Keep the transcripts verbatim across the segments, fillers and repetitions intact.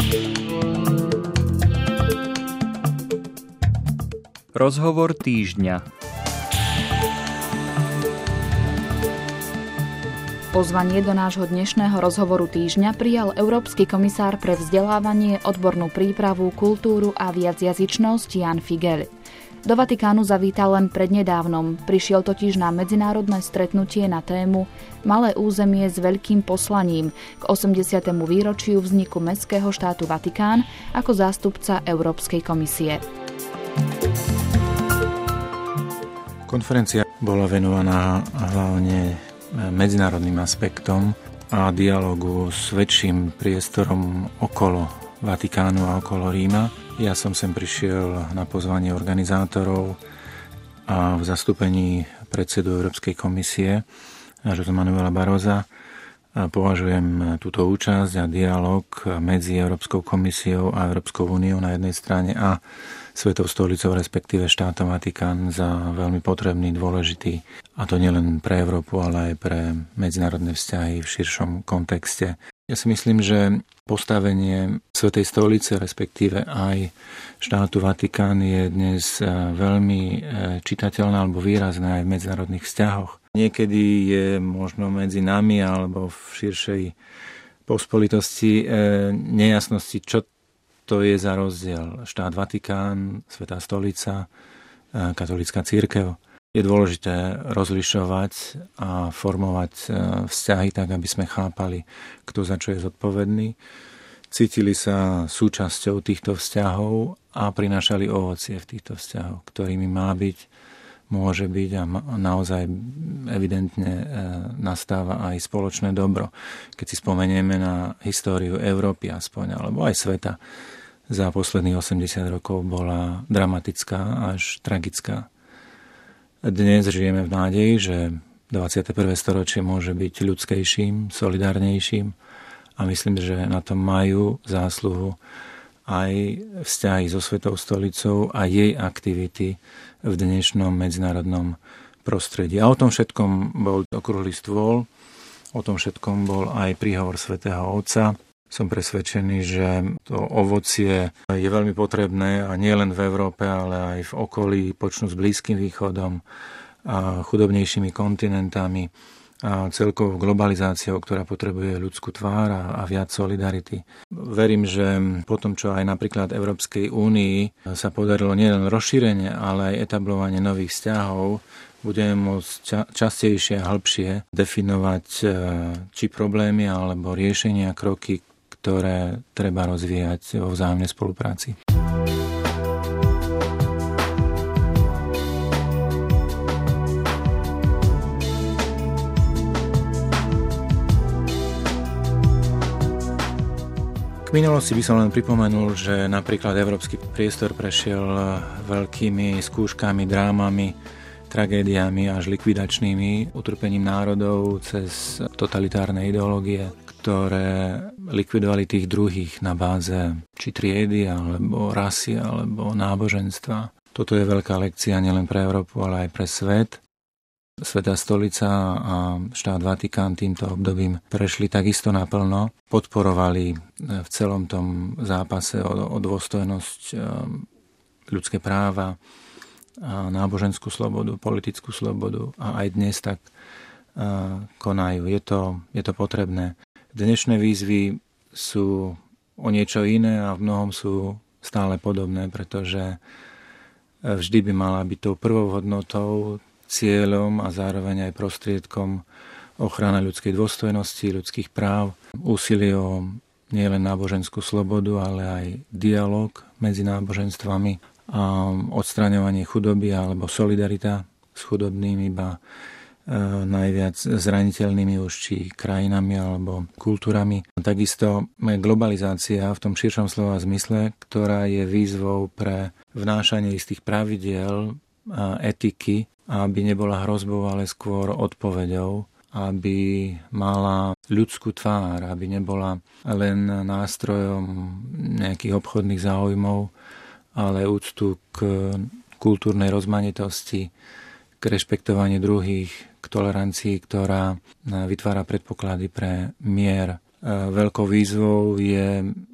Rozhovor týždňa. Pozvanie do nášho dnešného rozhovoru týždňa prijal Európsky komisár pre vzdelávanie, odbornú prípravu, kultúru a viacjazyčnosť Jan Figel. Do Vatikánu zavítal len prednedávnom. Prišiel totiž na medzinárodné stretnutie na tému Malé územie s veľkým poslaním k osemdesiatemu výročiu vzniku mestského štátu Vatikán ako zástupca Európskej komisie. Konferencia bola venovaná hlavne medzinárodným aspektom a dialógu s väčším priestorom okolo Vatikánu a okolo Ríma. Ja som sem prišiel na pozvanie organizátorov a v zastúpení predsedu Európskej komisie José Manuela Barrosa považujem túto účasť a dialóg medzi Európskou komisiou a Európskou úniou na jednej strane a Svetou stolicou, respektíve štátom Vatikán za veľmi potrebný, dôležitý. A to nielen pre Európu, ale aj pre medzinárodné vzťahy v širšom kontexte. Ja si myslím, že postavenie Svetej stolice, respektíve aj štátu Vatikán je dnes veľmi čitateľné alebo výrazné aj v medzinárodných vzťahoch. Niekedy je možno medzi nami alebo v širšej pospolitosti nejasnosti, čo to je za rozdiel. Štát Vatikán, Svätá stolica, katolícka cirkev. Je dôležité rozlišovať a formovať vzťahy tak, aby sme chápali, kto za čo je zodpovedný. Cítili sa súčasťou týchto vzťahov a prinášali ovocie v týchto vzťahoch, ktorými má byť, môže byť a naozaj evidentne nastáva aj spoločné dobro. Keď si spomenieme na históriu Európy aspoň, alebo aj sveta, za posledných osemdesiat rokov bola dramatická až tragická. Dnes žijeme v nádeji, že dvadsiate prvé storočie môže byť ľudskejším, solidárnejším a myslím, že na tom majú zásluhu aj vzťahy so Svetou stolicou a jej aktivity v dnešnom medzinárodnom prostredí. A o tom všetkom bol okrúhly stôl, o tom všetkom bol aj príhovor Svätého Otca. Som presvedčený, že to ovocie je veľmi potrebné a nie len v Európe, ale aj v okolí, počnú s Blízkym východom a chudobnejšími kontinentami a celkovou globalizáciou, ktorá potrebuje ľudskú tvár a, a viac solidarity. Verím, že po tom, čo aj napríklad Európskej únii sa podarilo nielen rozšírenie, ale aj etablovanie nových vzťahov, budeme môcť ča- častejšie a hĺbšie definovať či problémy alebo riešenia, kroky, ktoré treba rozvíjať vo vzájomnej spolupráci. K minulosti by som len pripomenul, že napríklad európsky priestor prešiel veľkými skúškami, drámami, tragédiami až likvidačnými utrpením národov cez totalitárne ideológie, ktoré likvidovali tých druhých na báze či triedy, alebo rasy, alebo náboženstva. Toto je veľká lekcia nielen pre Európu, ale aj pre svet. Svätá stolica a štát Vatikán týmto obdobím prešli takisto naplno. Podporovali v celom tom zápase o, o dôstojnosť, ľudské práva, a náboženskú slobodu, politickú slobodu a aj dnes tak konajú. Je to, je to potrebné. Dnešné výzvy sú o niečo iné a v mnohom sú stále podobné, pretože vždy by mala byť tou prvou hodnotou, cieľom a zároveň aj prostriedkom ochrana ľudskej dôstojnosti, ľudských práv, úsilie o nielen náboženskú slobodu, ale aj dialog medzi náboženstvami a odstraňovanie chudoby alebo solidarita s chudobnými, iba najviac zraniteľnými už či krajinami alebo kultúrami. Takisto globalizácia v tom širšom slova zmysle, ktorá je výzvou pre vnášanie istých pravidiel a etiky, aby nebola hrozbou, ale skôr odpoveďou, aby mala ľudskú tvár, aby nebola len nástrojom nejakých obchodných záujmov, ale úctu k kultúrnej rozmanitosti, k rešpektovaniu druhých, k tolerancii, ktorá vytvára predpoklady pre mier. Veľkou výzvou je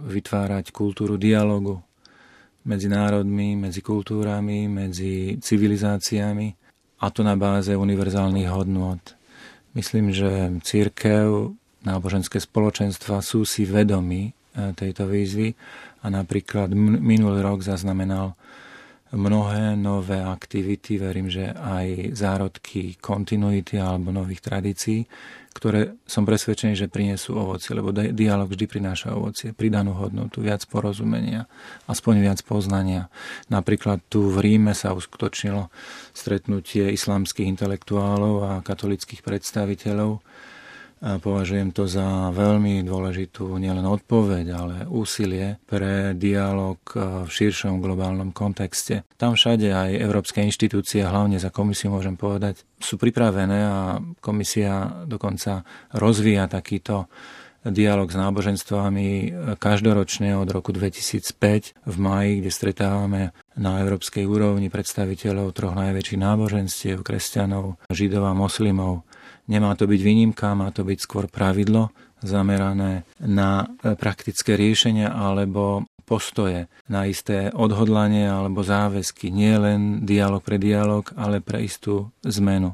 vytvárať kultúru dialogu medzi národmi, medzi kultúrami, medzi civilizáciami, a to na báze univerzálnych hodnôt. Myslím, že cirkev, náboženské spoločenstva sú si vedomí tejto výzvy a napríklad minulý rok zaznamenal mnohé nové aktivity, verím, že aj zárodky kontinuity alebo nových tradícií, ktoré som presvedčený, že prinesú ovocie, lebo dialog vždy prináša ovocie, pridanú hodnotu, viac porozumenia, aspoň viac poznania. Napríklad tu v Ríme sa uskutočnilo stretnutie islamských intelektuálov a katolických predstaviteľov. A považujem to za veľmi dôležitú nielen odpoveď, ale úsilie pre dialog v širšom globálnom kontexte. Tam všade aj európske inštitúcie, hlavne za komisiu môžem povedať, sú pripravené a komisia dokonca rozvíja takýto dialog s náboženstvami každoročne od roku dvetisícpäť v máji, kde stretávame na európskej úrovni predstaviteľov troch najväčších náboženstiev, kresťanov, židov a moslimov. Nemá to byť výnimka, má to byť skôr pravidlo zamerané na praktické riešenia alebo postoje, na isté odhodlanie alebo záväzky. Nie len dialog pre dialog, ale pre istú zmenu.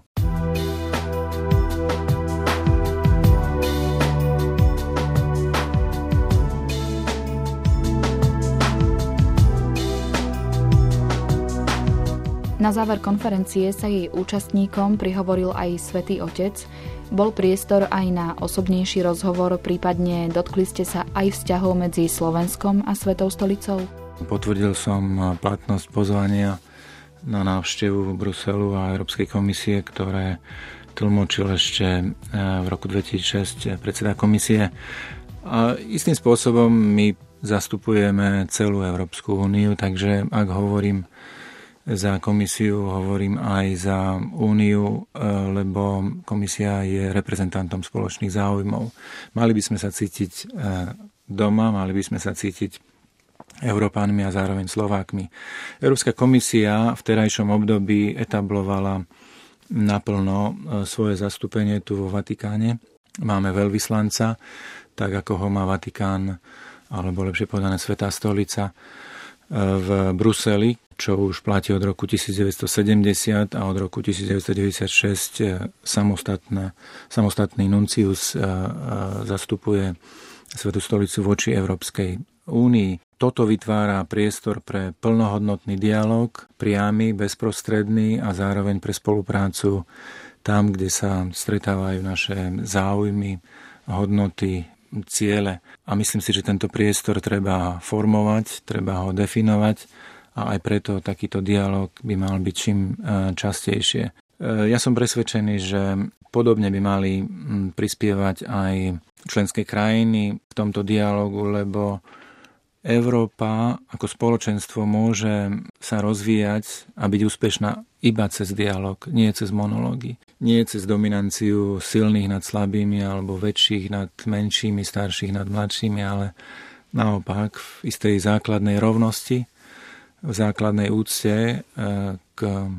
Na záver konferencie sa jej účastníkom prihovoril aj Svätý Otec. Bol priestor aj na osobnejší rozhovor, prípadne dotkli ste sa aj vzťahov medzi Slovenskom a Svätou stolicou? Potvrdil som platnosť pozvania na návštevu Bruselu a Európskej komisie, ktoré tlmočil ešte v roku dvetisícšesť predseda komisie. A istým spôsobom my zastupujeme celú Európsku úniu, takže ak hovorím za komisiu, hovorím aj za úniu, lebo komisia je reprezentantom spoločných záujmov. Mali by sme sa cítiť doma, mali by sme sa cítiť Európánmi a zároveň Slovákmi. Európska komisia v terajšom období etablovala naplno svoje zastúpenie tu vo Vatikáne. Máme veľvyslanca, tak ako ho má Vatikán, alebo lepšie povedané Svätá stolica, v Bruseli, čo už platí od roku devätnásťsedemdesiat a od roku devätnásťdeväťdesiatšesť samostatné, samostatný nuncius zastupuje Svätú stolicu voči Európskej únii. Toto vytvára priestor pre plnohodnotný dialog, priamy, bezprostredný a zároveň pre spoluprácu tam, kde sa stretávajú naše záujmy, hodnoty, ciele. A myslím si, že tento priestor treba formovať, treba ho definovať a aj preto takýto dialog by mal byť čím častejšie. Ja som presvedčený, že podobne by mali prispievať aj členské krajiny v tomto dialogu, lebo Európa ako spoločenstvo môže sa rozvíjať a byť úspešná iba cez dialog, nie cez monológy. Nie cez dominanciu silných nad slabými alebo väčších nad menšími, starších nad mladšími, ale naopak v istej základnej rovnosti, v základnej úcte k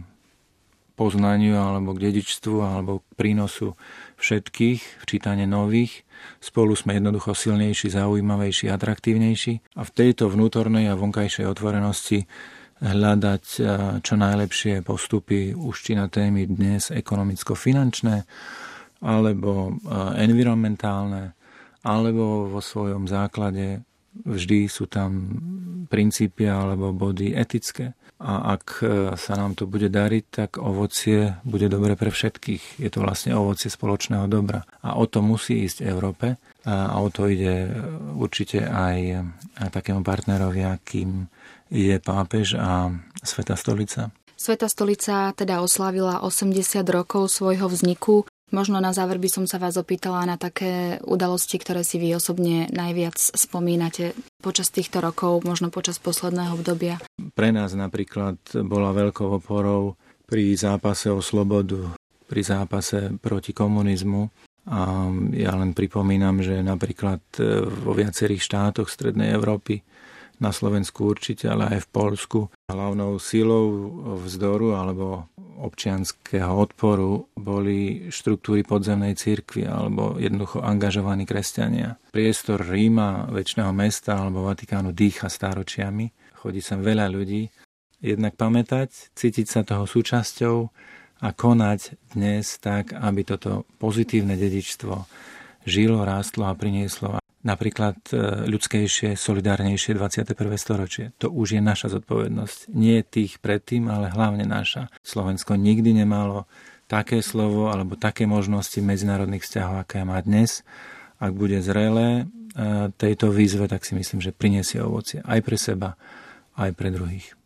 poznaniu alebo k dedičstvu alebo k prínosu všetkých, včítane nových. Spolu sme jednoducho silnejší, zaujímavejší, atraktívnejší a v tejto vnútornej a vonkajšej otvorenosti hľadať čo najlepšie postupy už či na témy dnes ekonomicko-finančné alebo environmentálne, alebo vo svojom základe vždy sú tam princípy alebo body etické. A ak sa nám to bude dariť, tak ovocie bude dobre pre všetkých. Je to vlastne ovocie spoločného dobra. A o to musí ísť Európe a o to ide určite aj takému partnerovi, akým je pápež a Svätá stolica. Svätá stolica teda oslávila osemdesiat rokov svojho vzniku. Možno na záver by som sa vás opýtala na také udalosti, ktoré si vy osobne najviac spomínate počas týchto rokov, možno počas posledného obdobia. Pre nás napríklad bola veľkou oporou pri zápase o slobodu, pri zápase proti komunizmu. A ja len pripomínam, že napríklad vo viacerých štátoch Strednej Európy na Slovensku určite, ale aj v Poľsku. Hlavnou silou vzdoru alebo občianskeho odporu boli štruktúry podzemnej cirkvi alebo jednoducho angažovaní kresťania. Priestor Ríma, väčšného mesta alebo Vatikánu dýcha stáročiami. Chodí sem veľa ľudí. Jednak pamätať, cítiť sa toho súčasťou a konať dnes tak, aby toto pozitívne dedičstvo žilo, rástlo a prinieslo napríklad ľudskejšie, solidárnejšie dvadsiate prvé storočie. To už je naša zodpovednosť. Nie tých predtým, ale hlavne naša. Slovensko nikdy nemalo také slovo alebo také možnosti medzinárodných vzťahov, aké má dnes. Ak bude zrelé tejto výzve, tak si myslím, že prinesie ovocie aj pre seba, aj pre druhých.